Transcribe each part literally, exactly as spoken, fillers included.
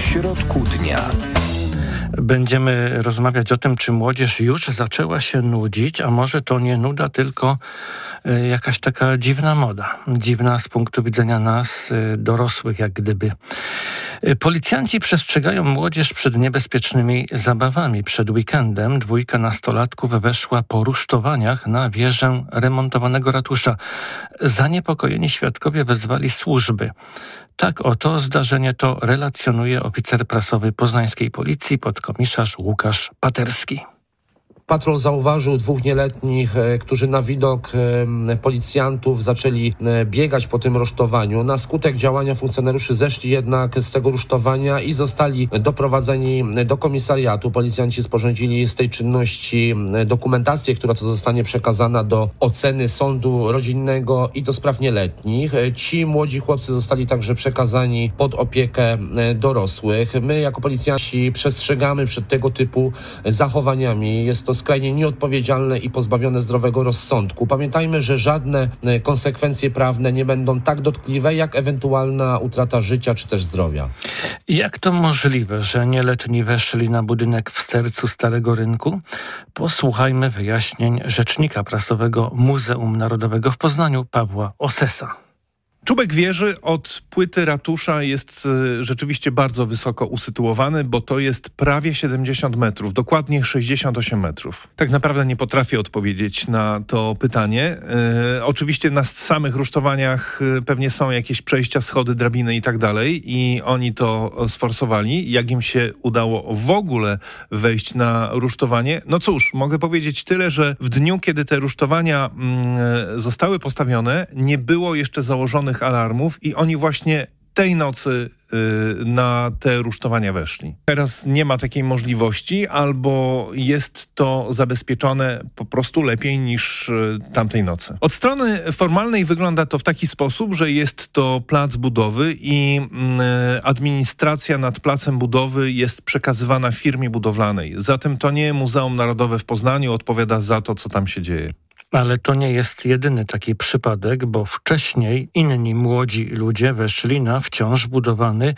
środku dnia. Będziemy rozmawiać o tym, czy młodzież już zaczęła się nudzić, a może to nie nuda, tylko jakaś taka dziwna moda. Dziwna z punktu widzenia nas, dorosłych, jak gdyby. Policjanci przestrzegają młodzież przed niebezpiecznymi zabawami. Przed weekendem dwójka nastolatków weszła po rusztowaniach na wieżę remontowanego ratusza. Zaniepokojeni świadkowie wezwali służby. Tak oto zdarzenie to relacjonuje oficer prasowy poznańskiej policji, podkomisarz Łukasz Paterski. Patrol zauważył dwóch nieletnich, którzy na widok policjantów zaczęli biegać po tym rusztowaniu. Na skutek działania funkcjonariuszy zeszli jednak z tego rusztowania i zostali doprowadzeni do komisariatu. Policjanci sporządzili z tej czynności dokumentację, która to zostanie przekazana do oceny sądu rodzinnego i do spraw nieletnich. Ci młodzi chłopcy zostali także przekazani pod opiekę dorosłych. My jako policjanci przestrzegamy przed tego typu zachowaniami. Jest to skrajnie nieodpowiedzialne i pozbawione zdrowego rozsądku. Pamiętajmy, że żadne konsekwencje prawne nie będą tak dotkliwe, jak ewentualna utrata życia czy też zdrowia. Jak to możliwe, że nieletni weszli na budynek w sercu Starego Rynku? Posłuchajmy wyjaśnień rzecznika prasowego Muzeum Narodowego w Poznaniu, Pawła Osesa. Czubek wieży od płyty ratusza jest y, rzeczywiście bardzo wysoko usytuowany, bo to jest prawie siedemdziesiąt metrów, dokładnie sześćdziesiąt osiem metrów. Tak naprawdę nie potrafię odpowiedzieć na to pytanie. Y, oczywiście na samych rusztowaniach y, pewnie są jakieś przejścia, schody, drabiny i tak dalej i oni to sforsowali. Jak im się udało w ogóle wejść na rusztowanie? No cóż, mogę powiedzieć tyle, że w dniu, kiedy te rusztowania y, zostały postawione, nie było jeszcze założonych alarmów i oni właśnie tej nocy y, na te rusztowania weszli. Teraz nie ma takiej możliwości, albo jest to zabezpieczone po prostu lepiej niż y, tamtej nocy. Od strony formalnej wygląda to w taki sposób, że jest to plac budowy i y, administracja nad placem budowy jest przekazywana firmie budowlanej. Zatem to nie Muzeum Narodowe w Poznaniu odpowiada za to, co tam się dzieje. Ale to nie jest jedyny taki przypadek, bo wcześniej inni młodzi ludzie weszli na wciąż budowany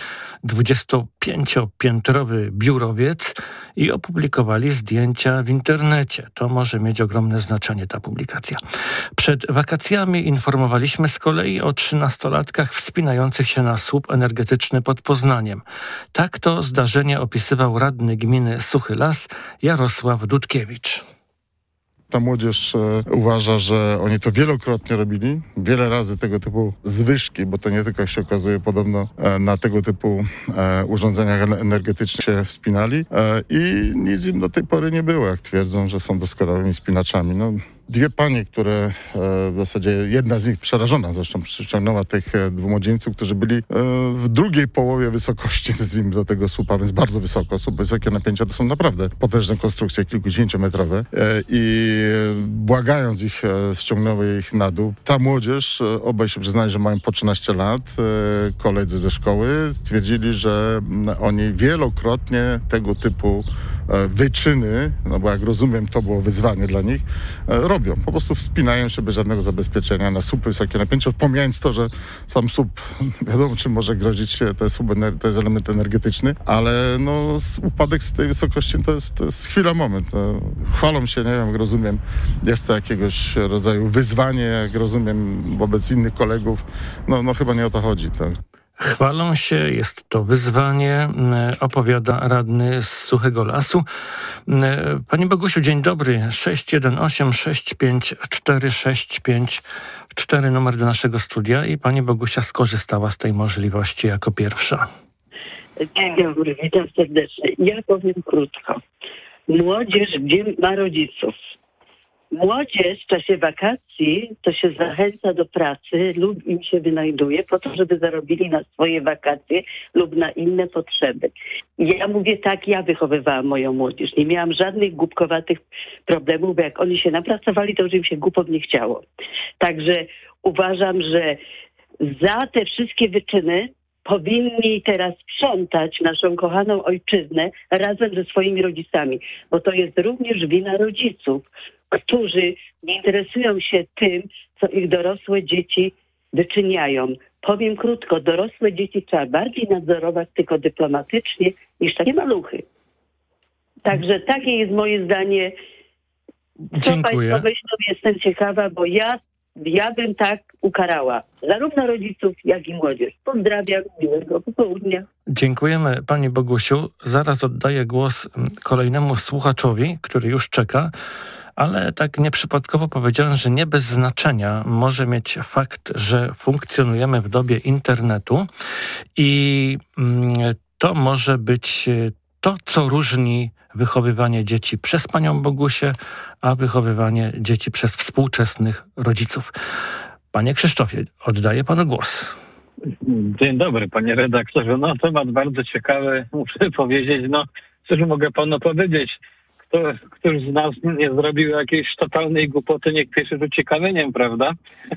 dwudziestopięciopiętrowy biurowiec i opublikowali zdjęcia w internecie. To może mieć ogromne znaczenie, ta publikacja. Przed wakacjami informowaliśmy z kolei o trzynastolatkach wspinających się na słup energetyczny pod Poznaniem. Tak to zdarzenie opisywał radny gminy Suchy Las Jarosław Dudkiewicz. Ta młodzież e, uważa, że oni to wielokrotnie robili, wiele razy tego typu zwyżki, bo to nie tylko się okazuje podobno e, na tego typu e, urządzeniach energetycznych się wspinali e, i nic im do tej pory nie było, jak twierdzą, że są doskonałymi wspinaczami. No, dwie panie, które e, w zasadzie jedna z nich przerażona zresztą przyciągnęła tych e, dwóch młodzieńców, którzy byli e, w drugiej połowie wysokości, nazwijmy do tego słupa, więc bardzo wysoko. Słup, wysokie napięcia to są naprawdę potężne konstrukcje, kilkudziesięciometrowe e, i błagając ich, e, ściągnęły ich na dół. Ta młodzież, e, obaj się przyznali, że mają po trzynaście lat, e, koledzy ze szkoły stwierdzili, że m, oni wielokrotnie tego typu e, wyczyny, no bo jak rozumiem, to było wyzwanie dla nich, e, robią. Po prostu wspinają się bez żadnego zabezpieczenia na słupy wysokie napięcia, pomijając to, że sam słup, wiadomo czym może grozić, to jest, to jest element energetyczny, ale no, upadek z tej wysokości to jest, to jest chwila, moment. No, chwalą się, nie wiem, jak rozumiem, jest to jakiegoś rodzaju wyzwanie, jak rozumiem, wobec innych kolegów. No, no chyba nie o to chodzi, tak. Chwalą się, jest to wyzwanie, opowiada radny z Suchego Lasu. Pani Bogusiu, dzień dobry. sześć jeden osiem sześć pięć cztery sześć pięć cztery numer do naszego studia i pani Bogusia skorzystała z tej możliwości jako pierwsza. Dzień dobry, witam serdecznie. Ja powiem krótko. Młodzież gdzie ma rodziców? Młodzież w czasie wakacji to się zachęca do pracy lub im się wynajduje po to, żeby zarobili na swoje wakacje lub na inne potrzeby. Ja mówię tak, ja wychowywałam moją młodzież. Nie miałam żadnych głupkowatych problemów, bo jak oni się napracowali, to już im się głupot nie chciało. Także uważam, że za te wszystkie wyczyny powinni teraz sprzątać naszą kochaną ojczyznę razem ze swoimi rodzicami, bo to jest również wina rodziców, którzy nie interesują się tym, co ich dorosłe dzieci wyczyniają. Powiem krótko, dorosłe dzieci trzeba bardziej nadzorować, tylko dyplomatycznie, niż takie maluchy. Także takie jest moje zdanie. Co Dziękuję. Państwo myślą, jestem ciekawa, bo ja, ja bym tak ukarała zarówno rodziców, jak i młodzież. Pozdrawiam, miłego popołudnia. Dziękujemy Pani Bogusiu. Zaraz oddaję głos kolejnemu słuchaczowi, który już czeka, ale tak nieprzypadkowo powiedziałem, że nie bez znaczenia może mieć fakt, że funkcjonujemy w dobie internetu i to może być to, co różni wychowywanie dzieci przez panią Bogusię, a wychowywanie dzieci przez współczesnych rodziców. Panie Krzysztofie, oddaję panu głos. Dzień dobry, panie redaktorze. No, temat bardzo ciekawy, muszę powiedzieć. No, cóż mogę panu powiedzieć? Kto, któż z nas nie zrobił jakiejś totalnej głupoty, niech pierwszy rzuci kamieniem, prawda?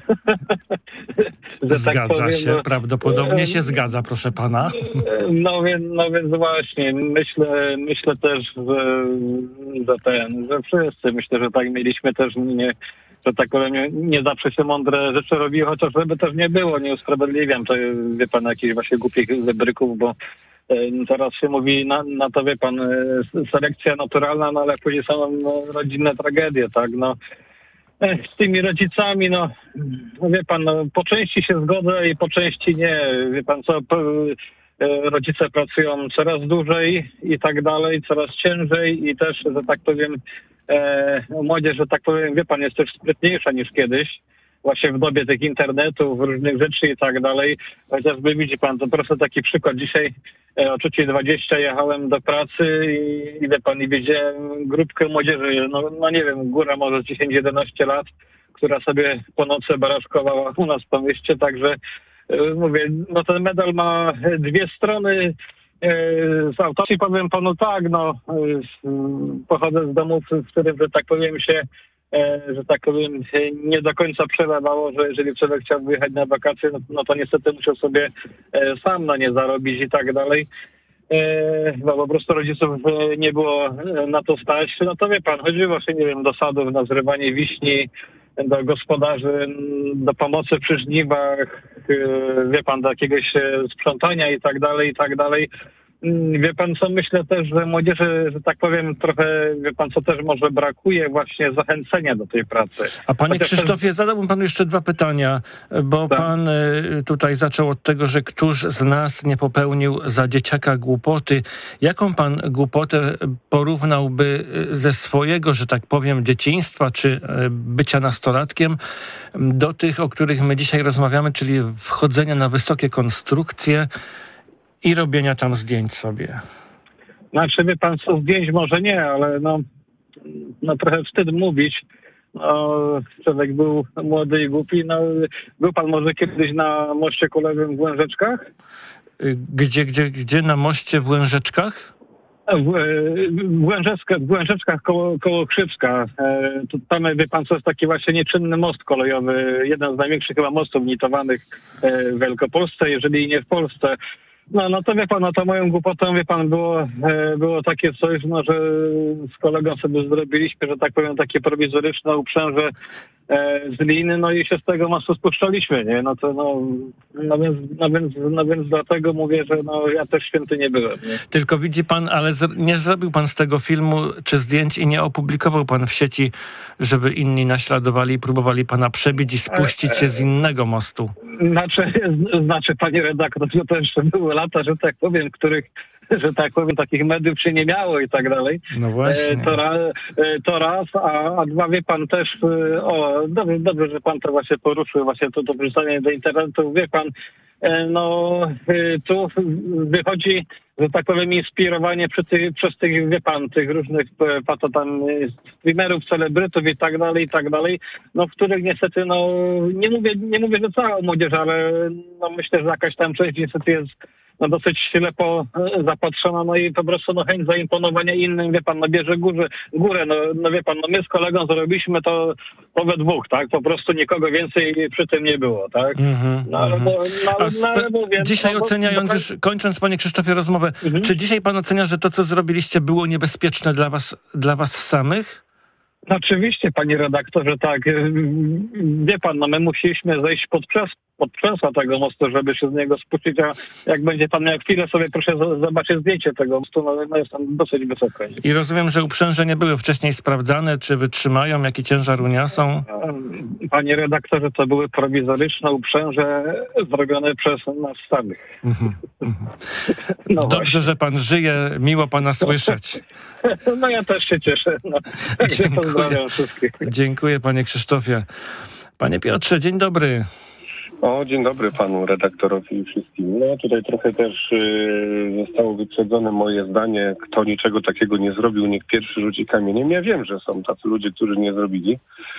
Że Zgadza tak powiem, się, no, prawdopodobnie się zgadza, proszę pana. No więc, no więc właśnie, myślę, myślę też, że, że ten, że wszyscy, myślę, że tak mieliśmy też nie, że tak powiem, nie, nie zawsze się mądre rzeczy robi, chociaż żeby też nie było, nie usprawiedliwiam, to wie pan, jakichś właśnie głupich wybryków, bo teraz się mówi na, na to, wie pan, selekcja naturalna, no ale później są no, rodzinne tragedie, tak, no. Z tymi rodzicami, no, wie pan, no, po części się zgodzę i po części nie. Wie pan co, rodzice pracują coraz dłużej i tak dalej, coraz ciężej i też, że tak powiem, e, młodzież, że tak powiem, wie pan, jest też sprytniejsza niż kiedyś. Właśnie w dobie tych internetów, różnych rzeczy i tak dalej. Chociażby widzi pan, to prosto taki przykład. Dzisiaj e, o trzeciej dwadzieścia jechałem do pracy i, i wie pan, i widziałem grupkę młodzieży, no, no nie wiem, góra może dziesięć jedenaście lat, która sobie po nocy baraszkowała u nas po mieście, także e, mówię, no ten medal ma dwie strony. E, z autopsji powiem panu tak, no e, pochodzę z domów, w którym, że tak powiem się że tak powiem, nie do końca przelewało, że jeżeli człowiek chciał wyjechać na wakacje, no, no to niestety musiał sobie sam na nie zarobić i tak dalej. Bo po prostu rodziców nie było na to stać. No to wie pan, chodzi właśnie, nie wiem, do sadów, na zrywanie wiśni, do gospodarzy, do pomocy przy żniwach, wie pan, do jakiegoś sprzątania i tak dalej, i tak dalej. Wie pan co, myślę też, że młodzieży, że tak powiem, trochę, wie pan co, też może brakuje właśnie zachęcenia do tej pracy. A panie Chociaż Krzysztofie, ten... zadałbym panu jeszcze dwa pytania, bo tak. Pan tutaj zaczął od tego, że któż z nas nie popełnił za dzieciaka głupoty. Jaką pan głupotę porównałby ze swojego, że tak powiem, dzieciństwa, czy bycia nastolatkiem do tych, o których my dzisiaj rozmawiamy, czyli wchodzenia na wysokie konstrukcje i robienia tam zdjęć sobie? Znaczy, wie pan co, zdjęć może nie, ale no, no trochę wstyd mówić. No, człowiek był młody i głupi. No, był pan może kiedyś na moście kolejowym w Łężeczkach? Gdzie, gdzie, gdzie? Na moście w Łężeczkach? W, w, Łężeczkach, w Łężeczkach koło, koło Krzypska. E, to tam, wie pan co, jest taki właśnie nieczynny most kolejowy. Jeden z największych chyba mostów nitowanych w Wielkopolsce, jeżeli nie w Polsce. No, no to wie pan, no to moją głupotą, wie pan, było, e, było takie coś, no, że z kolegą sobie zrobiliśmy, że tak powiem, takie prowizoryczne uprzęże e, z liny, no i się z tego mostu spuszczaliśmy, nie? No to no, no więc, no więc, no więc dlatego mówię, że no ja też święty nie byłem, nie? Tylko widzi pan, ale z, nie zrobił pan z tego filmu czy zdjęć i nie opublikował pan w sieci, żeby inni naśladowali i próbowali pana przebić i spuścić się z innego mostu. Znaczy, znaczy panie redaktor, to jeszcze były lata, że tak powiem, których, że tak powiem, takich mediów się nie miało i tak dalej. No właśnie. To, ra, to raz, a, a dwa, wie pan też, o, dobrze, dobrze, że pan to właśnie poruszył, właśnie to, to wrzucanie do internetu, wie pan, no tu wychodzi, że tak powiem, inspirowanie przy tych, przez tych, wie pan, tych różnych pato tam streamerów, celebrytów i tak dalej, i tak dalej, no w których niestety, no nie mówię, nie mówię, że cała młodzież, ale no myślę, że jakaś tam część niestety jest no dosyć ślepo zapatrzona, no i po prostu no chęć zaimponowania innym, wie pan, no bierze górę, górę, no, no wie pan, no my z kolegą zrobiliśmy to, to we dwóch, tak, po prostu nikogo więcej przy tym nie było, tak. Mm-hmm, no, ale, mm-hmm. no, no, spe- no, ale mówię, dzisiaj no, oceniając, bo, już kończąc, panie Krzysztofie, rozmowę, mm-hmm. czy dzisiaj pan ocenia, że to, co zrobiliście, było niebezpieczne dla was, dla was samych? No oczywiście, panie redaktorze, tak. Wie pan, no my musieliśmy zejść pod, przes- podtrzęsła tego mostu, żeby się z niego spuścić, a jak będzie pan miał chwilę sobie, proszę z- zobaczyć zdjęcie tego mostu, no, no jest tam dosyć wysoko. I rozumiem, że uprzęże nie były wcześniej sprawdzane, czy wytrzymają, jaki ciężar uniosą? Panie redaktorze, to były prowizoryczne uprzęże zrobione przez nas samych. Mhm, mhm. No Dobrze, że pan żyje, miło pana słyszeć. No ja też się cieszę. No. Dziękuję. Pozdrawiam wszystkich. Dziękuję, panie Krzysztofie. Panie Piotrze, dzień dobry. O, dzień dobry panu redaktorowi i wszystkim. No tutaj trochę też y, zostało wyprzedzone moje zdanie, kto niczego takiego nie zrobił, niech pierwszy rzuci kamieniem. Ja wiem, że są tacy ludzie, którzy nie zrobili.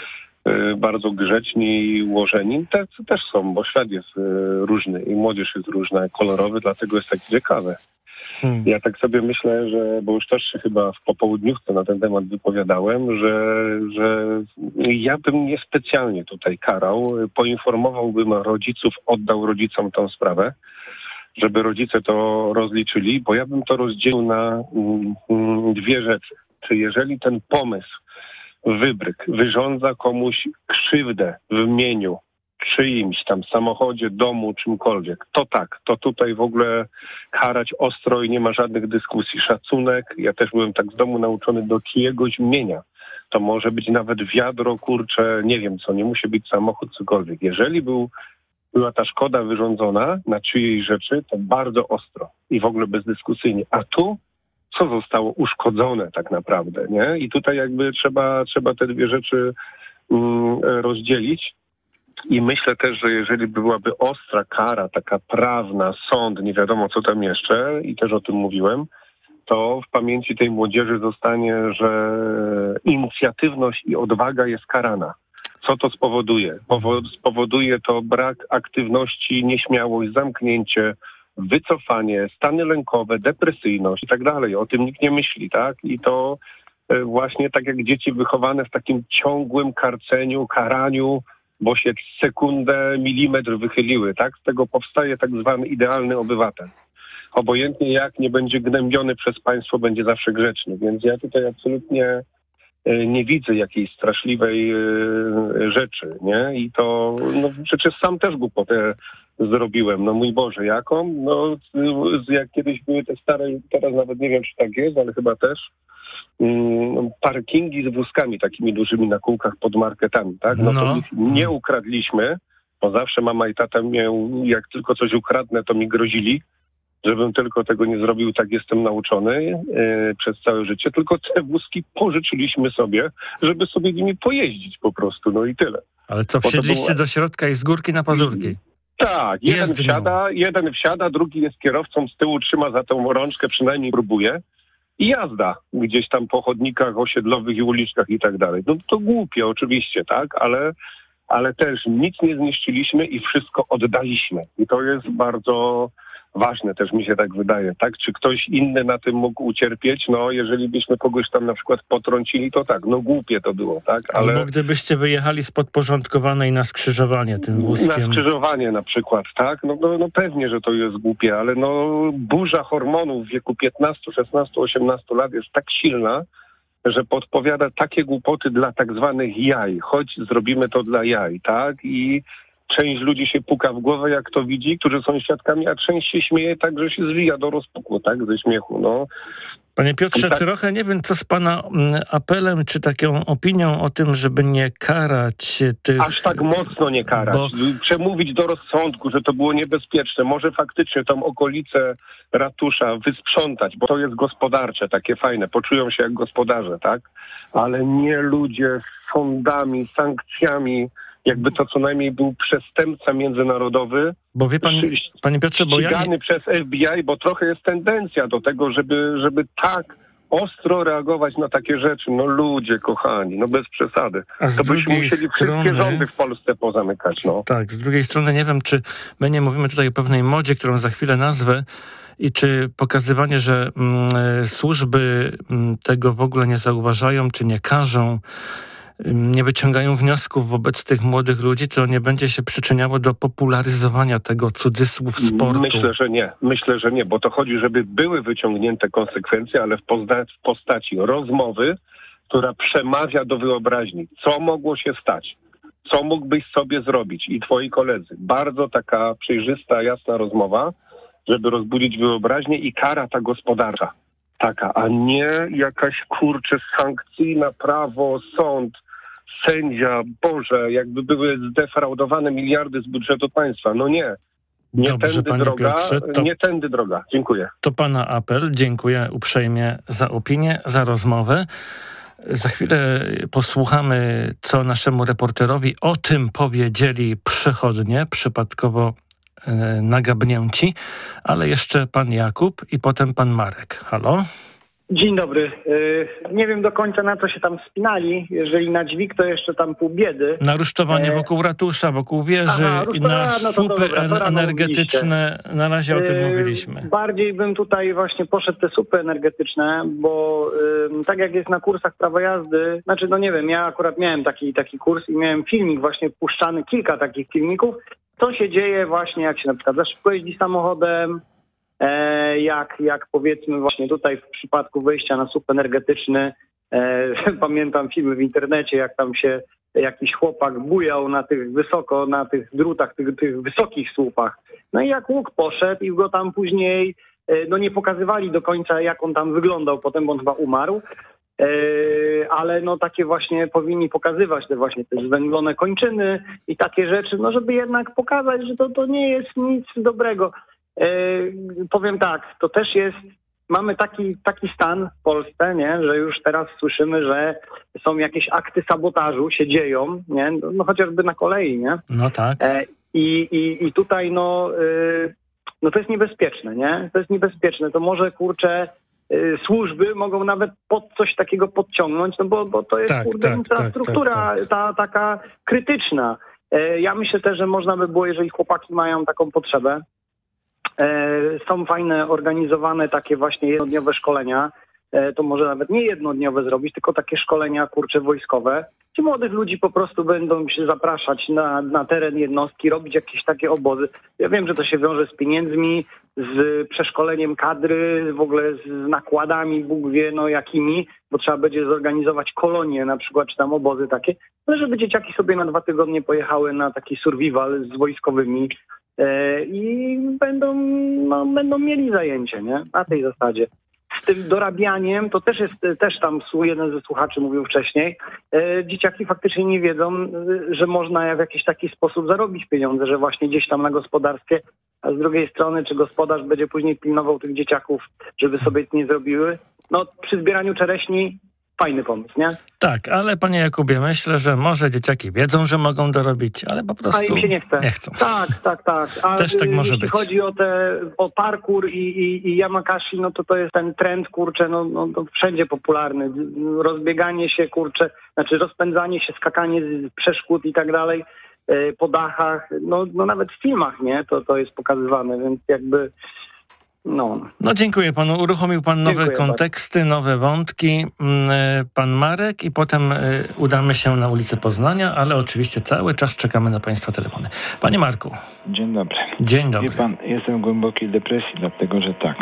Y, bardzo grzeczni i ułożeni. Tacy też są, bo świat jest y, różny i młodzież jest różna, kolorowy, dlatego jest tak ciekawe. Hmm. Ja tak sobie myślę, że, bo już też się chyba w popołudniówce na ten temat wypowiadałem, że, że ja bym niespecjalnie tutaj karał, poinformowałbym rodziców, oddał rodzicom tą sprawę, żeby rodzice to rozliczyli, bo ja bym to rozdzielił na mm, mm, dwie rzeczy. Czy jeżeli ten pomysł, wybryk, wyrządza komuś krzywdę w mieniu, czyimś tam samochodzie, domu, czymkolwiek, to tak, to tutaj w ogóle karać ostro i nie ma żadnych dyskusji. Szacunek, ja też byłem tak z domu nauczony do czyjegoś mienia. To może być nawet wiadro, kurcze, nie wiem co, nie musi być samochód, cokolwiek. Jeżeli był, była ta szkoda wyrządzona na czyjejś rzeczy, to bardzo ostro i w ogóle bezdyskusyjnie. A tu co zostało uszkodzone tak naprawdę, nie? I tutaj jakby trzeba, trzeba te dwie rzeczy mm, rozdzielić. I myślę też, że jeżeli byłaby ostra kara, taka prawna, sąd, nie wiadomo co tam jeszcze, i też o tym mówiłem, to w pamięci tej młodzieży zostanie, że inicjatywność i odwaga jest karana. Co to spowoduje? Powo- spowoduje to brak aktywności, nieśmiałość, zamknięcie, wycofanie, stany lękowe, depresyjność i tak dalej. O tym nikt nie myśli, tak? I to e, właśnie tak jak dzieci wychowane w takim ciągłym karceniu, karaniu, bo się sekundę, milimetr wychyliły, tak? Z tego powstaje tak zwany idealny obywatel. Obojętnie jak nie będzie gnębiony przez państwo, będzie zawsze grzeczny. Więc ja tutaj absolutnie nie widzę jakiejś straszliwej rzeczy, nie? I to, no przecież sam też głupotę zrobiłem. No mój Boże, jaką? No jak kiedyś były te stare, teraz nawet nie wiem, czy tak jest, ale chyba też, mm, parkingi z wózkami takimi dużymi na kółkach pod marketami, tak? No, No. to ich nie ukradliśmy, bo zawsze mama i tata miał, jak tylko coś ukradnę, to mi grozili, żebym tylko tego nie zrobił, tak jestem nauczony yy, przez całe życie, tylko te wózki pożyczyliśmy sobie, żeby sobie nimi pojeździć po prostu, no i tyle. Ale co, Bo to wsiedliście było- do środka i z górki na pazurki? Tak, jeden Jest wsiada, jeden wsiada, drugi jest kierowcą, z tyłu trzyma za tą rączkę, przynajmniej próbuje i jazda gdzieś tam po chodnikach osiedlowych i uliczkach i tak dalej. No to głupie oczywiście, tak, ale, ale też nic nie zniszczyliśmy i wszystko oddaliśmy. I to jest bardzo ważne, też mi się tak wydaje, tak? Czy ktoś inny na tym mógł ucierpieć? No, jeżeli byśmy kogoś tam na przykład potrącili, to tak, no głupie to było, tak? Ale Albo gdybyście wyjechali z podporządkowanej na skrzyżowanie tym na wózkiem. skrzyżowanie na przykład, tak? No, no, no pewnie, że to jest głupie, ale no burza hormonów w wieku piętnastu, szesnastu, osiemnastu lat jest tak silna, że podpowiada takie głupoty dla tak zwanych jaj. Chodź, zrobimy to dla jaj, tak? I część ludzi się puka w głowę, jak to widzi, którzy są świadkami, a część się śmieje tak, że się zwija do rozpuku, tak? Ze śmiechu, no. Panie Piotrze, Tak. trochę nie wiem, co z pana mm, apelem, czy taką opinią o tym, żeby nie karać tych... Aż tak mocno nie karać. Bo- Przemówić do rozsądku, że to było niebezpieczne. Może faktycznie tą okolicę ratusza wysprzątać, bo to jest gospodarcze, takie fajne. Poczują się jak gospodarze, tak? Ale nie ludzie z sądami, sankcjami. Jakby to co najmniej był przestępca międzynarodowy, Bo wie pan, panie Piotrze, bo ja nie, ścigany przez F B I, bo trochę jest tendencja do tego, żeby, żeby tak ostro reagować na takie rzeczy. No ludzie kochani, no bez przesady. A z To byśmy drugiej musieli strony- wszystkie rządy w Polsce pozamykać, no. tak, z drugiej strony nie wiem, czy my nie mówimy tutaj o pewnej modzie, którą za chwilę nazwę, i czy pokazywanie, że mm, służby mm, tego w ogóle nie zauważają, czy nie karzą, nie wyciągają wniosków wobec tych młodych ludzi, to nie będzie się przyczyniało do popularyzowania tego cudzysłów sportu. Myślę, że nie. Myślę, że nie, bo to chodzi, żeby były wyciągnięte konsekwencje, ale w, pozna- w postaci rozmowy, która przemawia do wyobraźni. Co mogło się stać? Co mógłbyś sobie zrobić i twoi koledzy? Bardzo taka przejrzysta, jasna rozmowa, żeby rozbudzić wyobraźnię i kara ta gospodarcza. Taka, a nie jakaś kurczę sankcyjna, prawo, sąd, sędzia, Boże, jakby były zdefraudowane miliardy z budżetu państwa. No nie. Nie Dobrze, tędy panie droga, Piotrze, to, nie tędy droga. Dziękuję. to pana apel. Dziękuję uprzejmie za opinię, za rozmowę. Za chwilę posłuchamy, co naszemu reporterowi o tym powiedzieli przechodnie, przypadkowo e, nagabnięci, ale jeszcze pan Jakub i potem pan Marek. Halo? Dzień dobry. Nie wiem do końca, na co się tam spinali. Jeżeli na dźwig, to jeszcze tam pół biedy. Na rusztowanie E... wokół ratusza, wokół wieży Aha, i na no to słupy dobra, to rano energetyczne. Na razie o tym e... mówiliśmy. Bardziej bym tutaj właśnie poszedł te słupy energetyczne, bo y, tak jak jest na kursach prawa jazdy, znaczy no nie wiem, ja akurat miałem taki, taki kurs i miałem filmik właśnie puszczany, kilka takich filmików, co się dzieje właśnie, jak się na przykład za szybko jeździ samochodem, E, jak, jak powiedzmy właśnie tutaj w przypadku wejścia na słup energetyczny, e, pamiętam filmy w internecie, jak tam się jakiś chłopak bujał na tych wysoko, na tych drutach, tych, tych wysokich słupach. No i jak łuk poszedł i go tam później, e, no nie pokazywali do końca, jak on tam wyglądał potem, bo on chyba umarł. E, ale no takie właśnie powinni pokazywać te właśnie te zwęglone kończyny i takie rzeczy, no żeby jednak pokazać, że to, to nie jest nic dobrego. E, powiem tak, to też jest, mamy taki, taki stan w Polsce, nie, że już teraz słyszymy, że są jakieś akty sabotażu, się dzieją, nie, no, no chociażby na kolei, nie? No tak. E, i, i, I tutaj no, y, no to jest niebezpieczne, nie? To jest niebezpieczne, to może kurczę y, służby mogą nawet pod coś takiego podciągnąć, no bo, bo to jest Tak, kurde tak, infrastruktura tak, tak, tak. ta taka krytyczna. E, ja myślę też, że można by było, jeżeli chłopaki mają taką potrzebę, są fajne, organizowane takie właśnie jednodniowe szkolenia. To może nawet nie jednodniowe zrobić, tylko takie szkolenia, kurcze, wojskowe, gdzie młodych ludzi po prostu będą się zapraszać na, na teren jednostki, robić jakieś takie obozy. Ja wiem, że to się wiąże z pieniędzmi, z przeszkoleniem kadry, w ogóle z nakładami, Bóg wie, no jakimi, bo trzeba będzie zorganizować kolonie na przykład, czy tam obozy takie, ale żeby dzieciaki sobie na dwa tygodnie pojechały na taki survival z wojskowymi, i będą, no, będą mieli zajęcie, nie? Na tej zasadzie. Z tym dorabianiem, to też jest, też tam jeden ze słuchaczy mówił wcześniej, e, dzieciaki faktycznie nie wiedzą, że można w jakiś taki sposób zarobić pieniądze, że właśnie gdzieś tam na gospodarstwie, a z drugiej strony, czy gospodarz będzie później pilnował tych dzieciaków, żeby sobie nic nie zrobiły. No, przy zbieraniu czereśni fajny pomysł, nie? Tak, ale panie Jakubie, myślę, że może dzieciaki wiedzą, że mogą dorobić, ale po prostu A im się nie chce. nie chcą. Tak, tak, tak. A też tak może jeśli być. chodzi o te, o parkour i, i, i Yamakashi, no to to jest ten trend, kurczę, no, no to wszędzie popularny. Rozbieganie się, kurczę, znaczy rozpędzanie się, skakanie z przeszkód i tak dalej po dachach, no, no nawet w filmach, nie? To, to jest pokazywane, więc jakby No. no dziękuję panu. Uruchomił pan nowe Dziękuję konteksty, bardzo. nowe wątki. Pan Marek i potem udamy się na ulicę Poznania, ale oczywiście cały czas czekamy na państwa telefony. Panie Marku. Dzień dobry. Dzień dobry. Wie pan, jestem w głębokiej depresji, dlatego że tak,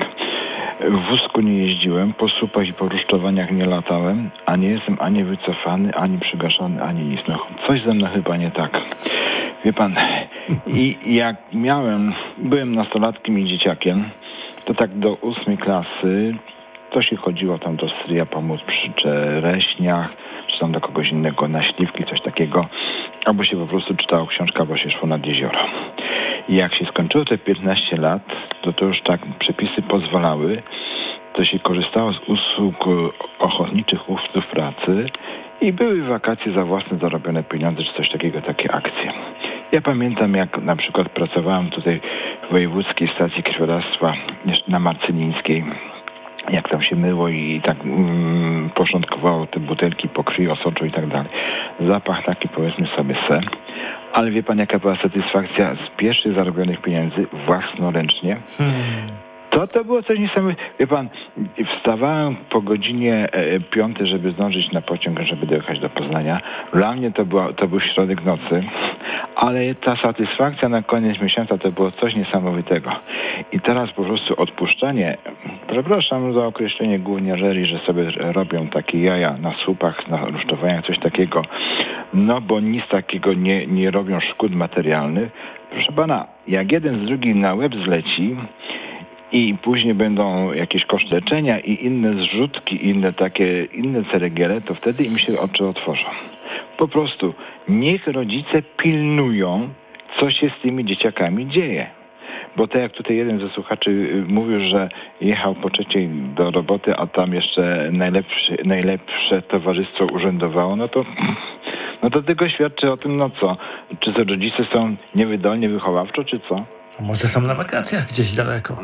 w wózku nie jeździłem, po słupach i po rusztowaniach nie latałem, a nie jestem ani wycofany, ani przygaszony, ani nic. No, coś ze mną chyba nie tak. Wie pan, i jak miałem, byłem nastolatkiem i dzieciakiem, to tak do ósmej klasy to się chodziło tam do stryja pomóc przy czereśniach, czy tam do kogoś innego na śliwki, coś takiego, albo się po prostu czytało książkę, albo się szło nad jezioro. I jak się skończyło te piętnaście lat, to to już tak przepisy pozwalały, to się korzystało z usług ochotniczych uczniów pracy i były wakacje za własne zarobione pieniądze, czy coś takiego, takie akcje. Ja pamiętam, jak na przykład pracowałem tutaj w wojewódzkiej stacji krwiodawstwa na Marcylińskiej, jak tam się myło i tak mm, porządkowało te butelki po krwi, osoczu i tak dalej. Zapach taki, powiedzmy sobie, se. Ale wie pan, jaka była satysfakcja z pierwszych zarobionych pieniędzy własnoręcznie? Hmm. To to było coś niesamowitego. Wie pan, wstawałem po godzinie e, piątej, żeby zdążyć na pociąg, żeby dojechać do Poznania. Dla mnie to, była, to był środek nocy, ale ta satysfakcja na koniec miesiąca to było coś niesamowitego. I teraz po prostu odpuszczanie, przepraszam za określenie gówniarzeri, że sobie robią takie jaja na słupach, na rusztowaniach, coś takiego. no bo nic takiego nie, nie robią szkód materialnych. Proszę pana, jak jeden z drugim na łeb zleci i później będą jakieś koszty leczenia i inne zrzutki, inne takie, inne ceregiele, to wtedy im się oczy otworzą. Po prostu niech rodzice pilnują, co się z tymi dzieciakami dzieje. Bo tak jak tutaj jeden ze słuchaczy mówił, że jechał po trzeciej do roboty, a tam jeszcze najlepsze, najlepsze towarzystwo urzędowało, no to no to tylko świadczy o tym, no co, czy to rodzice są niewydolnie wychowawczo, czy co? A może są na wakacjach gdzieś daleko?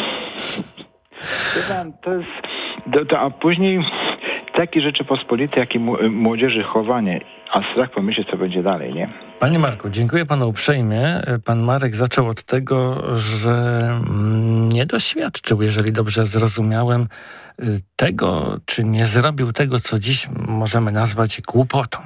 To jest, to, to, a później takie rzeczy pospolite, jak i młodzieży chowanie, a strach pomyśleć, co będzie dalej, nie? Panie Marku, dziękuję panu uprzejmie. Pan Marek zaczął od tego, że nie doświadczył, jeżeli dobrze zrozumiałem, tego, czy nie zrobił tego, co dziś możemy nazwać głupotą.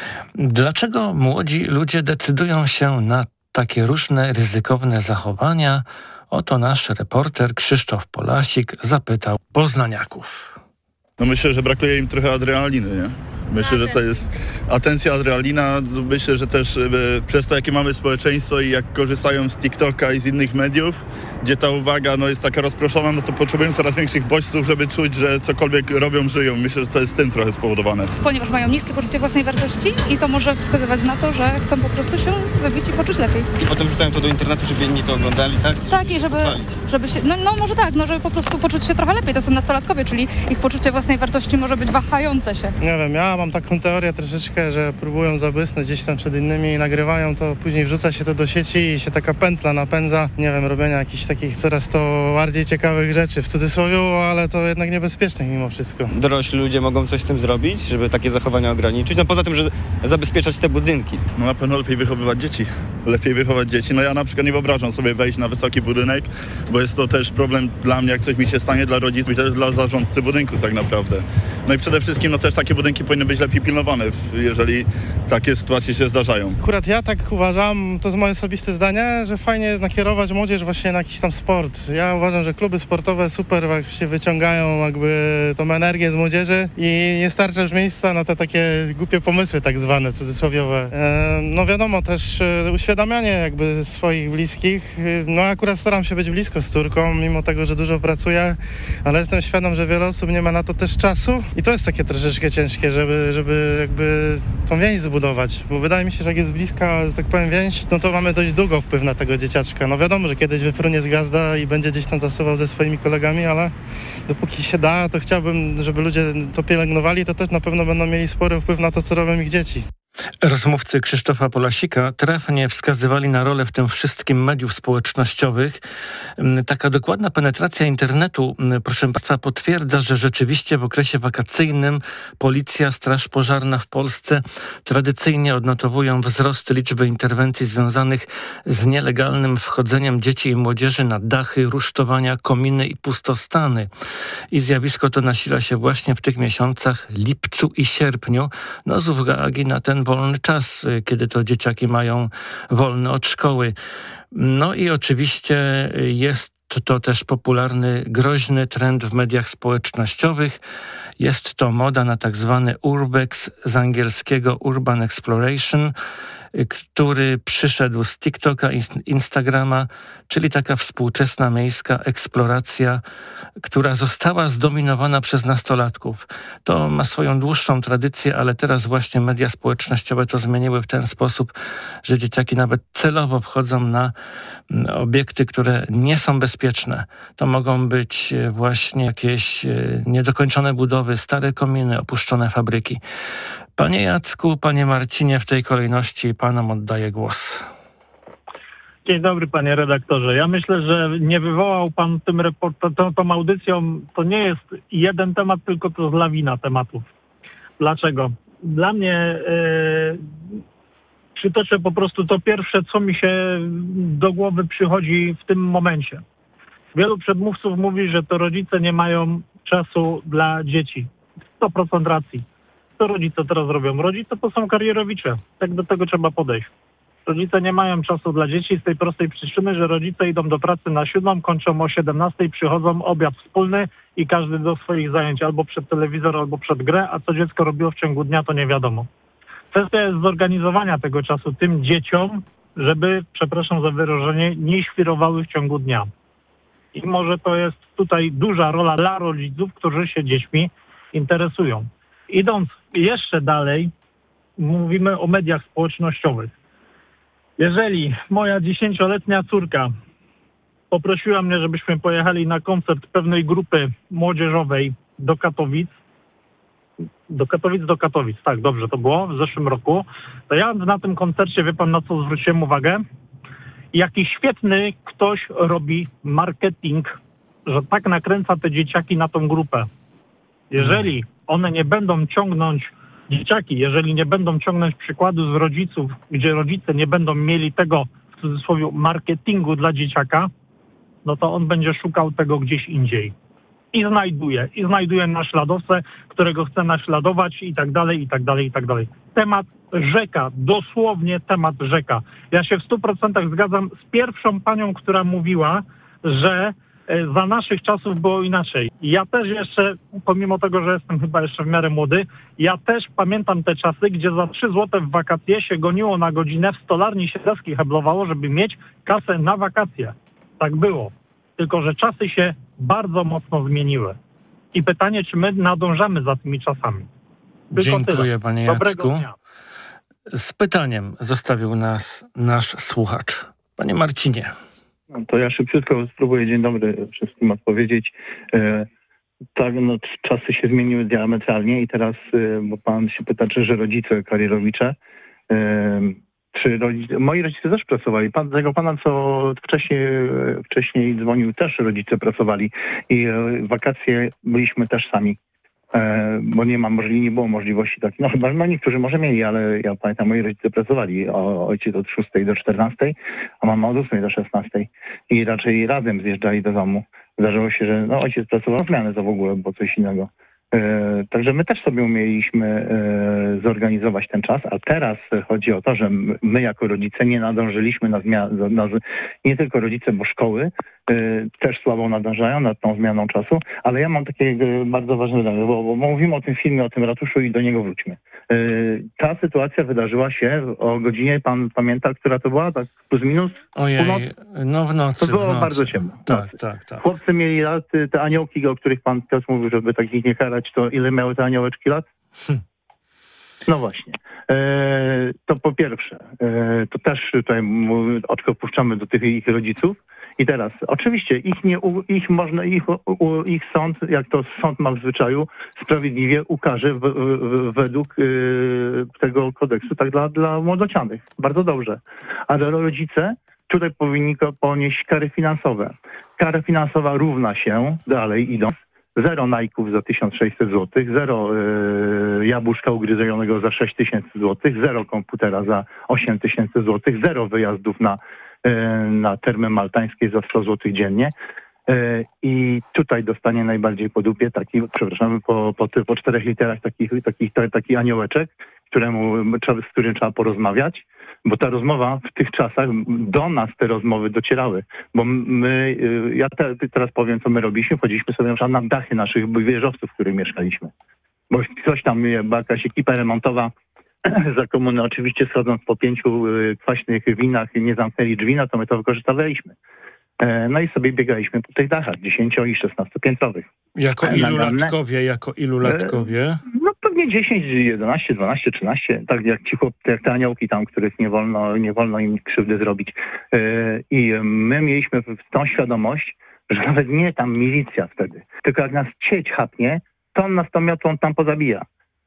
Dlaczego młodzi ludzie decydują się na takie różne ryzykowne zachowania? Oto nasz reporter Krzysztof Polasik zapytał poznaniaków. No myślę, że brakuje im trochę adrenaliny, nie? Myślę, że to jest atencja, adrenalina. Myślę, że też y, przez to, jakie mamy społeczeństwo i jak korzystają z TikToka i z innych mediów, gdzie ta uwaga no, jest taka rozproszona, no to potrzebują coraz większych bodźców, żeby czuć, że cokolwiek robią, żyją. Myślę, że to jest tym trochę spowodowane. Ponieważ mają niskie poczucie własnej wartości i to może wskazywać na to, że chcą po prostu się wybić i poczuć lepiej. I potem wrzucają to do internetu, żeby inni to oglądali, tak? Tak, i żeby, żeby się, no, no może tak, no żeby po prostu poczuć się trochę lepiej. To są nastolatkowie, czyli ich poczucie własnej wartości może być wahające się. Nie wiem, ja mam taką teorię troszeczkę, że próbują zabłysnąć gdzieś tam przed innymi i nagrywają to, później wrzuca się to do sieci i się taka pętla napędza, nie wiem, robienia jakichś takich coraz to bardziej ciekawych rzeczy, w cudzysłowie, ale to jednak niebezpiecznych mimo wszystko. Dorośli ludzie mogą coś z tym zrobić, żeby takie zachowania ograniczyć, no poza tym, że zabezpieczać te budynki. No na pewno lepiej wychowywać dzieci. Lepiej wychować dzieci. No ja na przykład nie wyobrażam sobie wejść na wysoki budynek, bo jest to też problem dla mnie, jak coś mi się stanie, dla rodziców i też dla zarządcy budynku tak naprawdę. No i przede wszystkim no też takie budynki powinny być lepiej pilnowane, jeżeli takie sytuacje się zdarzają. Akurat ja tak uważam, to jest moje osobiste zdanie, że fajnie jest nakierować młodzież właśnie na jakiś tam sport. Ja uważam, że kluby sportowe super się wyciągają jakby tą energię z młodzieży i nie starcza już miejsca na te takie głupie pomysły tak zwane, cudzysłowiowe. E, no wiadomo też e, uświadamianie jakby swoich bliskich. E, no akurat staram się być blisko z córką, mimo tego, że dużo pracuję, ale jestem świadom, że wiele osób nie ma na to też czasu i to jest takie troszeczkę ciężkie, żeby, żeby jakby tą więź zbudować, bo wydaje mi się, że jak jest bliska, że tak powiem, więź, no to mamy dość długo wpływ na tego dzieciaczka. No wiadomo, że kiedyś wyfrunie z gwiazda i będzie gdzieś tam zasuwał ze swoimi kolegami, ale dopóki się da, to chciałbym, żeby ludzie to pielęgnowali, to też na pewno będą mieli spory wpływ na to, co robią ich dzieci. Rozmówcy Krzysztofa Polasika trafnie wskazywali na rolę w tym wszystkim mediów społecznościowych. Taka dokładna penetracja internetu, proszę Państwa, potwierdza, że rzeczywiście w okresie wakacyjnym Policja, Straż Pożarna w Polsce tradycyjnie odnotowują wzrost liczby interwencji związanych z nielegalnym wchodzeniem dzieci i młodzieży na dachy, rusztowania, kominy i pustostany. I zjawisko to nasila się właśnie w tych miesiącach, lipcu i sierpniu, no z uwagi na ten wolny czas, kiedy to dzieciaki mają wolny od szkoły. No i oczywiście jest to też popularny, groźny trend w mediach społecznościowych. Jest to moda na tak zwany urbex, z angielskiego Urban Exploration, który przyszedł z TikToka, Instagrama, czyli taka współczesna miejska eksploracja, która została zdominowana przez nastolatków. To ma swoją dłuższą tradycję, ale teraz właśnie media społecznościowe to zmieniły w ten sposób, że dzieciaki nawet celowo wchodzą na obiekty, które nie są bezpieczne. To mogą być właśnie jakieś niedokończone budowy, stare kominy, opuszczone fabryki. Panie Jacku, panie Marcinie, w tej kolejności panom oddaję głos. Dzień dobry, panie redaktorze. Ja myślę, że nie wywołał pan tym report- tą, tą audycją, to nie jest jeden temat, tylko to jest lawina tematów. Dlaczego? Dla mnie yy, przytoczę po prostu to pierwsze, co mi się do głowy przychodzi w tym momencie. Wielu przedmówców mówi, że to rodzice nie mają czasu dla dzieci. sto procent racji. Co rodzice teraz robią? Rodzice to są karierowicze. Tak do tego trzeba podejść. Rodzice nie mają czasu dla dzieci z tej prostej przyczyny, że rodzice idą do pracy na siódmą, kończą o siedemnastej, przychodzą obiad wspólny i każdy do swoich zajęć albo przed telewizor, albo przed grę, a co dziecko robiło w ciągu dnia, to nie wiadomo. Kwestia jest zorganizowania tego czasu tym dzieciom, żeby, przepraszam za wyrażenie, nie świrowały w ciągu dnia. I może to jest tutaj duża rola dla rodziców, którzy się dziećmi interesują. Idąc jeszcze dalej, mówimy o mediach społecznościowych. Jeżeli moja dziesięcioletnia córka poprosiła mnie, żebyśmy pojechali na koncert pewnej grupy młodzieżowej do Katowic, do Katowic, do Katowic, tak, dobrze to było, w zeszłym roku, to ja na tym koncercie, wie pan na co zwróciłem uwagę? Jaki świetny ktoś robi marketing, że tak nakręca te dzieciaki na tą grupę. Jeżeli one nie będą ciągnąć, dzieciaki, jeżeli nie będą ciągnąć przykładu z rodziców, gdzie rodzice nie będą mieli tego, w cudzysłowie, marketingu dla dzieciaka, no to on będzie szukał tego gdzieś indziej. I znajduje, i znajduje naśladowcę, którego chce naśladować i tak dalej, i tak dalej, i tak dalej. Temat rzeka, dosłownie temat rzeka. Ja się w stu procentach zgadzam z pierwszą panią, która mówiła, że za naszych czasów było inaczej. Ja też jeszcze, pomimo tego, że jestem chyba jeszcze w miarę młody, ja też pamiętam te czasy, gdzie za trzy złote w wakacje się goniło na godzinę, w stolarni się deski heblowało, żeby mieć kasę na wakacje. Tak było. Tylko że czasy się bardzo mocno zmieniły. I pytanie, czy my nadążamy za tymi czasami. Tylko Dziękuję, tyle. panie Dobrego Jacku. dnia. Z pytaniem zostawił nas nasz słuchacz. Panie Marcinie. No to ja szybciutko spróbuję, dzień dobry, wszystkim odpowiedzieć. E, tak, no, czasy się zmieniły diametralnie i teraz, e, bo pan się pyta, czy że rodzice karierowicze, e, czy rodzice, moi rodzice też pracowali. Pan tego pana, co wcześniej, wcześniej dzwonił, też rodzice pracowali i e, wakacje byliśmy też sami. E, bo nie ma możli, nie było możliwości takiej. No chyba no niektórzy może mieli, ale ja pamiętam, moi rodzice pracowali. O, ojciec od szóstej do czternastej, a mama od ósmej do szesnastej. I raczej razem zjeżdżali do domu. Zdarzyło się, że no, ojciec pracował w zmianę to w ogóle, bo coś innego. E, także my też sobie umieliśmy e, zorganizować ten czas, a teraz chodzi o to, że my jako rodzice nie nadążyliśmy na zmianę, na, nie tylko rodzice, bo szkoły e, też słabo nadążają nad tą zmianą czasu, ale ja mam takie e, bardzo ważne zdanie, bo, bo mówimy o tym filmie, o tym ratuszu i do niego wróćmy. E, ta sytuacja wydarzyła się o godzinie, pan pamięta, która to była? Tak plus minus? Ojej, Północ? no w nocy. To było w nocy. bardzo ciemno. Tak, tak, tak. Chłopcy mieli lat, te aniołki, o których pan Piotr mówił, żeby takich nie karać, to ile miały te aniołeczki lat? Hm. No właśnie. E, to po pierwsze, e, to też tutaj mówię, oczko puszczamy do tych ich rodziców. I teraz, oczywiście ich nie, ich można, ich, u, ich sąd, jak to sąd ma w zwyczaju, sprawiedliwie ukarze w, w, według y, tego kodeksu, tak dla, dla młodocianych. Bardzo dobrze. Ale rodzice tutaj powinni ponieść kary finansowe. Kara finansowa równa się, dalej idąc, zero Nike'ów za tysiąc sześćset złotych, zero y, jabłuszka ugryzionego za sześć tysięcy złotych, zero komputera za osiem tysięcy złotych, zero wyjazdów na na termy maltańskie za sto złotych dziennie. I tutaj dostanie najbardziej po dupie taki, przepraszam, po, po, po czterech literach taki, taki, taki aniołeczek, któremu, z którym trzeba porozmawiać, bo ta rozmowa w tych czasach, do nas te rozmowy docierały, bo my, ja te, teraz powiem, co my robiliśmy, wchodziliśmy sobie na dachy naszych wieżowców, w których mieszkaliśmy. Bo ktoś tam, jakaś ekipa remontowa za komuny, oczywiście schodząc po pięciu kwaśnych winach, nie zamknęli drzwi, no to my to wykorzystywaliśmy. No i sobie biegaliśmy po tych dachach dziesięcio- i szesnastopiętrowych. Jako ilu latkowie, jako ilu latkowie? No pewnie dziesięć, jedenaście, dwanaście, trzynaście, tak jak ci chłop, jak te aniołki tam, których nie wolno, nie wolno im krzywdy zrobić. I my mieliśmy tą świadomość, że nawet nie tam milicja wtedy, tylko jak nas cieć chapnie, to on nas tą miotłą tam pozabija.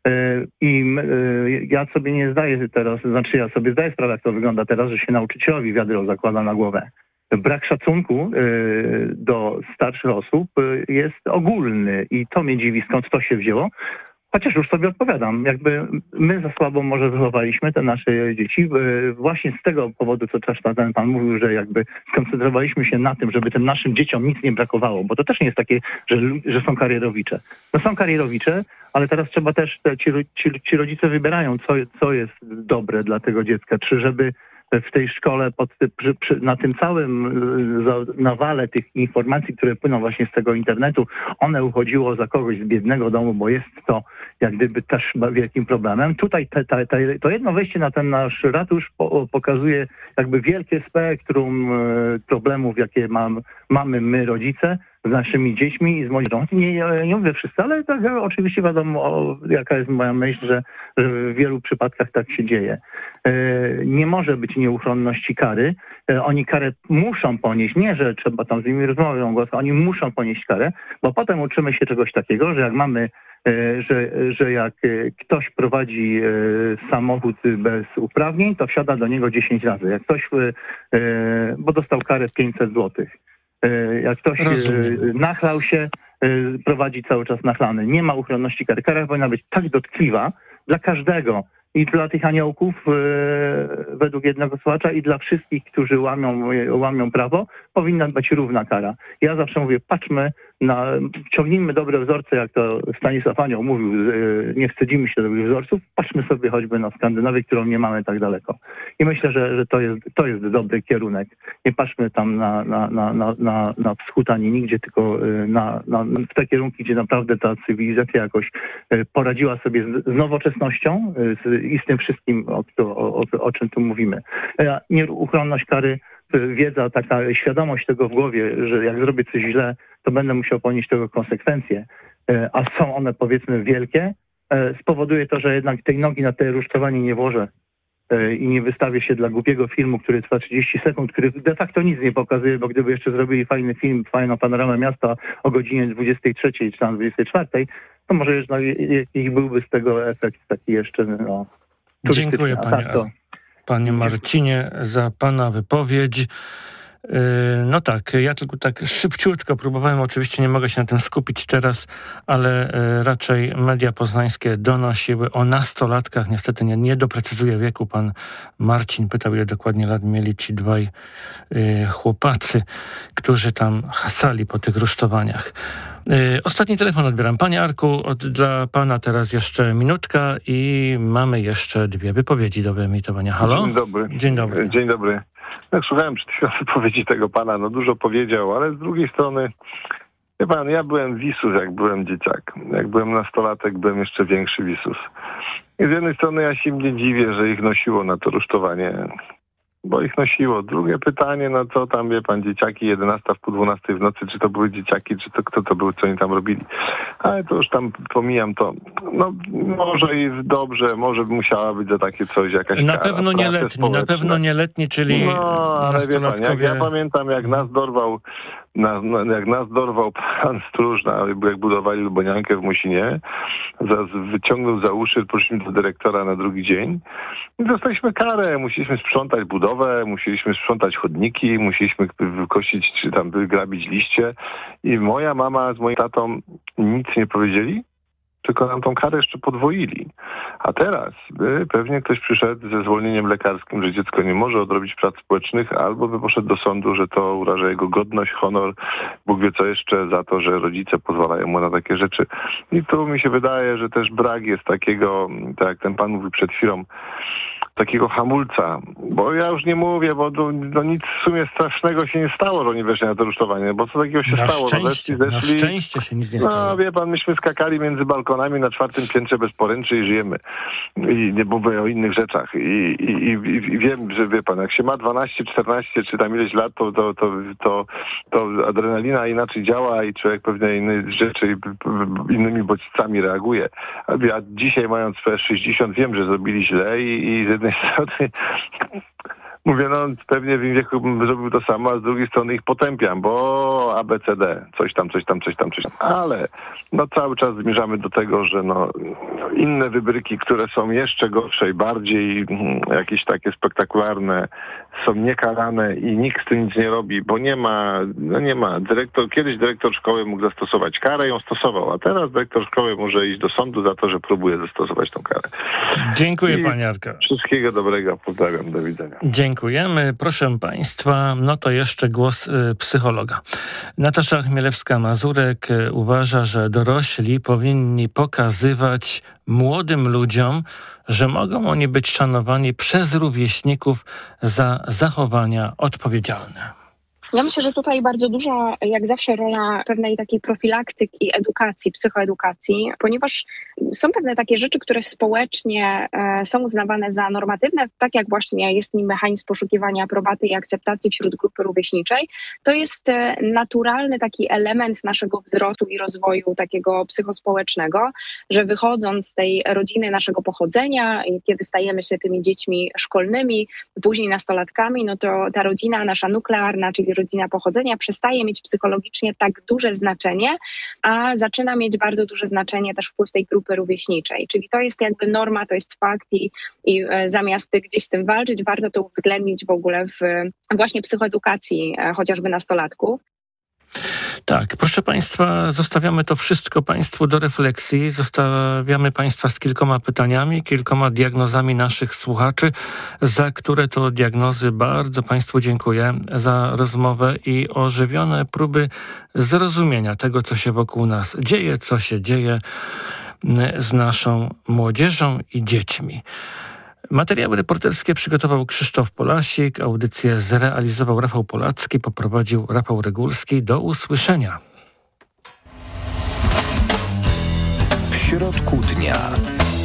I ja sobie nie zdaję teraz, znaczy ja sobie zdaję sprawę, jak to wygląda teraz, że się nauczycielowi wiadro zakłada na głowę. Brak szacunku do starszych osób jest ogólny i to mnie dziwi, skąd to się wzięło. Chociaż już sobie odpowiadam, jakby my za słabo może wychowaliśmy te nasze dzieci. Właśnie z tego powodu, co też ten pan mówił, że jakby skoncentrowaliśmy się na tym, żeby tym naszym dzieciom nic nie brakowało, bo to też nie jest takie, że, że są karierowicze. No są karierowicze, ale teraz trzeba też, ci, ci, ci rodzice wybierają, co, co jest dobre dla tego dziecka. Czy żeby w tej szkole, pod, przy, przy, na tym całym y, nawale tych informacji, które płyną właśnie z tego internetu, one uchodziło za kogoś z biednego domu, bo jest to jak gdyby też wielkim problemem. Tutaj te, te, te, to jedno wejście na ten nasz ratusz po, pokazuje jakby wielkie spektrum y, problemów, jakie mam, mamy my, rodzice, z naszymi dziećmi i z młodzieżą. Nie, nie mówię wszyscy, ale tak oczywiście wiadomo, o, jaka jest moja myśl, że, że w wielu przypadkach tak się dzieje. E, nie może być nieuchronności kary. E, oni karę muszą ponieść. Nie, że trzeba tam z nimi rozmawiać, oni muszą ponieść karę, bo potem uczymy się czegoś takiego, że jak mamy, e, że, że jak ktoś prowadzi e, samochód bez uprawnień, to wsiada do niego dziesięć razy. Jak ktoś, e, bo dostał karę pięćset złotych. Jak ktoś Rozumiem. nachlał się, prowadzi cały czas nachlany. Nie ma uchronności kary. Kara powinna być tak dotkliwa dla każdego. I dla tych aniołków według jednego słuchacza i dla wszystkich, którzy łamią, łamią prawo, powinna być równa kara. Ja zawsze mówię, patrzmy na, ciągnijmy dobre wzorce, jak to Stanisław Anioł mówił, nie wstydzimy się dobrych wzorców, patrzmy sobie choćby na Skandynawię, którą nie mamy tak daleko. I myślę, że, że to jest, to jest dobry kierunek. Nie patrzmy tam na, na, na, na, na, na wschód ani nigdzie, tylko na, na, w te kierunki, gdzie naprawdę ta cywilizacja jakoś poradziła sobie z, z nowoczesnością z, i z tym wszystkim, o, o, o, o czym tu mówimy. Nieuchronność kary, wiedza, taka świadomość tego w głowie, że jak zrobię coś źle, to będę musiał ponieść tego konsekwencje, a są one powiedzmy wielkie, spowoduje to, że jednak tej nogi na te rusztowanie nie włożę i nie wystawię się dla głupiego filmu, który trwa trzydzieści sekund, który de facto nic nie pokazuje, bo gdyby jeszcze zrobili fajny film, fajną panoramę miasta o godzinie dwudziestej trzeciej czy tam dwudziestej czwartej, to może już no, jakiś byłby z tego efekt taki jeszcze no, Dziękuję panie, tak, to... panie Marcinie za pana wypowiedź. No tak, ja tylko tak szybciutko próbowałem, oczywiście nie mogę się na tym skupić teraz, ale raczej media poznańskie donosiły o nastolatkach, niestety nie, nie doprecyzuję wieku, pan Marcin pytał, ile dokładnie lat mieli ci dwaj chłopacy, którzy tam hasali po tych rusztowaniach. Ostatni telefon odbieram. Panie Arku, od, dla pana teraz jeszcze minutka i mamy jeszcze dwie wypowiedzi do wyemitowania. Halo? Dzień dobry. Dzień dobry. Dzień dobry. Jak słuchałem przed chwilą wypowiedzi tego pana, no dużo powiedział, ale z drugiej strony, wie pan, ja byłem wisus, jak byłem dzieciak. Jak byłem nastolatek, byłem jeszcze większy wisus. I z jednej strony ja się nie dziwię, że ich nosiło na to rusztowanie, bo ich nosiło. Drugie pytanie, no co tam, wie pan, dzieciaki, jedenasta w pół dwunastej w nocy, czy to były dzieciaki, czy to kto to był, co oni tam robili. Ale to już tam pomijam to. No może i dobrze, może by musiała być za takie coś jakaś Na kara, pewno nieletni, na pewno nieletni, czyli no, ale wie pan, jak ja pamiętam, jak nas dorwał Na, na, jak nas dorwał pan stróż, na, jak budowali Luboniankę w Musinie, za, wyciągnął za uszy, poszliśmy do dyrektora na drugi dzień i dostaliśmy karę. Musieliśmy sprzątać budowę, musieliśmy sprzątać chodniki, musieliśmy wykosić, czy tam wygrabić liście i moja mama z moim tatą nic nie powiedzieli, tylko nam tą karę jeszcze podwoili. A teraz by pewnie ktoś przyszedł ze zwolnieniem lekarskim, że dziecko nie może odrobić prac społecznych, albo by poszedł do sądu, że to uraża jego godność, honor, Bóg wie co jeszcze, za to, że rodzice pozwalają mu na takie rzeczy. I tu mi się wydaje, że też brak jest takiego, tak jak ten pan mówił przed chwilą, takiego hamulca, bo ja już nie mówię, bo to, no nic w sumie strasznego się nie stało, że oni weszli na to rusztowanie, bo co takiego się na stało? Szczęście, no, weszli, na szczęście się nic nie stało. No wie pan, myśmy skakali między balkonami na czwartym piętrze bez poręczy i żyjemy. I nie mówię o innych rzeczach. I, i, i, i wiem, że wie pan, jak się ma dwanaście, czternaście czy tam ileś lat, to, to, to, to, to adrenalina inaczej działa i człowiek pewnie inne rzeczy innymi bodźcami reaguje. A dzisiaj mając sześćdziesiąt wiem, że zrobili źle i, i z jednej strony mówię, no pewnie w im wieku bym zrobił to samo, a z drugiej strony ich potępiam, bo A B C D, coś tam, coś tam, coś tam, coś tam. Ale no cały czas zmierzamy do tego, że no inne wybryki, które są jeszcze gorsze i bardziej mm, jakieś takie spektakularne, są niekarane i nikt z tym nic nie robi, bo nie ma, no nie ma. Dyrektor, kiedyś dyrektor szkoły mógł zastosować karę, ją stosował, a teraz dyrektor szkoły może iść do sądu za to, że próbuje zastosować tą karę. Dziękuję, I panie Arka. Wszystkiego dobrego, pozdrawiam, do widzenia. Dziękuję. dziękujemy. Proszę Państwa, no to jeszcze głos y, psychologa. Natasza Chmielewska-Mazurek y, uważa, że dorośli powinni pokazywać młodym ludziom, że mogą oni być szanowani przez rówieśników za zachowania odpowiedzialne. Ja myślę, że tutaj bardzo duża, jak zawsze, rola pewnej takiej profilaktyki, edukacji, psychoedukacji, ponieważ są pewne takie rzeczy, które społecznie e, są uznawane za normatywne, tak jak właśnie jest nim mechanizm poszukiwania aprobaty i akceptacji wśród grupy rówieśniczej. To jest e, naturalny taki element naszego wzrostu i rozwoju takiego psychospołecznego, że wychodząc z tej rodziny naszego pochodzenia, kiedy stajemy się tymi dziećmi szkolnymi, później nastolatkami, no to ta rodzina nasza nuklearna, czyli rodzina pochodzenia, przestaje mieć psychologicznie tak duże znaczenie, a zaczyna mieć bardzo duże znaczenie też wpływ tej grupy rówieśniczej. Czyli to jest jakby norma, to jest fakt i, i zamiast gdzieś z tym walczyć, warto to uwzględnić w ogóle w właśnie psychoedukacji chociażby nastolatków. Tak, proszę Państwa, zostawiamy to wszystko Państwu do refleksji. Zostawiamy Państwa z kilkoma pytaniami, kilkoma diagnozami naszych słuchaczy, za które to diagnozy bardzo Państwu dziękuję za rozmowę i ożywione próby zrozumienia tego, co się wokół nas dzieje, co się dzieje z naszą młodzieżą i dziećmi. Materiały reporterskie przygotował Krzysztof Polasik, audycję zrealizował Rafał Polacki, poprowadził Rafał Regulski. Do usłyszenia. W środku dnia.